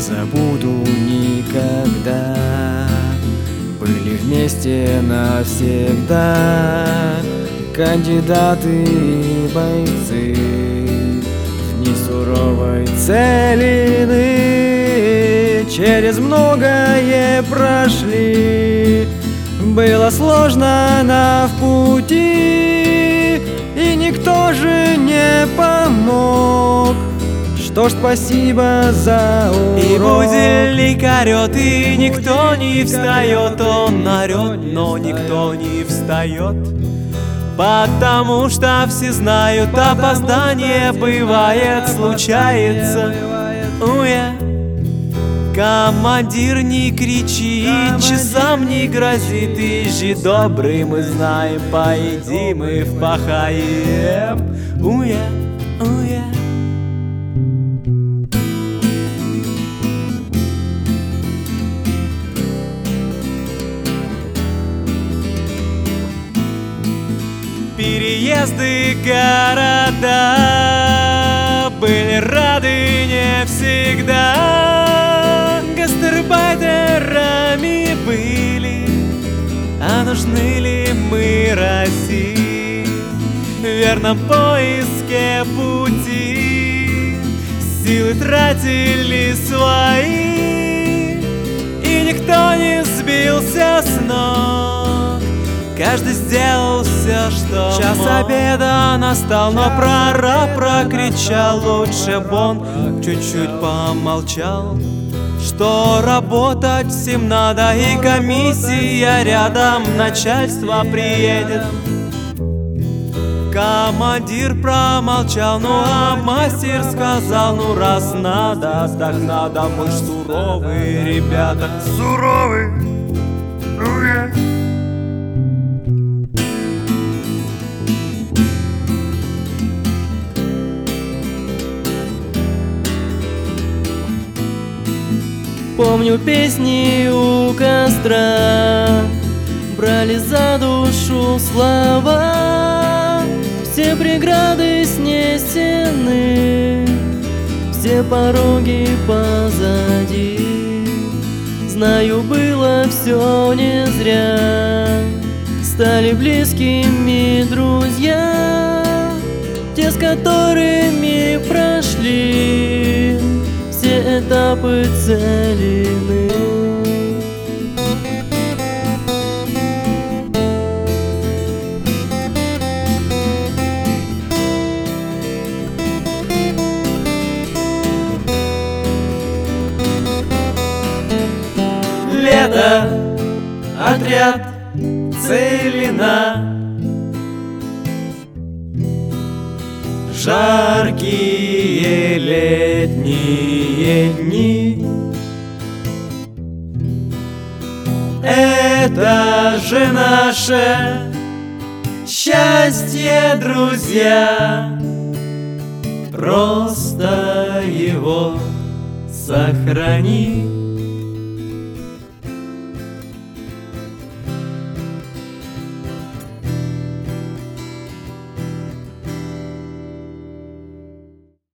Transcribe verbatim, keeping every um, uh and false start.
забуду никогда. Были вместе навсегда кандидаты и бойцы в дни суровой целины. Через многое прошли, было сложно на в пути, и никто же не помог. Что ж, спасибо за урок. И будильник орёт, и никто не встает. Он орёт, но никто не встает, потому что все знают, опоздание бывает, случается. Уя. Командир не кричит, часам не грозит, и же добрый, мы знаем, поедим и впахаем. Уя, уя. Переезды города были рады не всегда. Гастарбайтерами были, а нужны ли мы России? В верном поиске пути силы тратили свои, и никто не сбился с ног. Каждый сделал все, что Час мог. Обеда настал, но прораб прокричал: лучше б он чуть-чуть помолчал, что работать всем надо, и комиссия рядом, начальство приедет. Командир промолчал, ну а мастер сказал: ну раз надо, так надо, мы ж суровые ребята. Суровые, уя. Помню песни у костра, брали за душу слова. Все преграды снесены, все пороги позади. Знаю, было все не зря, стали близкими друзья, те, с которыми прошли все этапы целины. Лето, отряд, целина, жаркие летние дни. Это же наше счастье, друзья, просто его сохрани.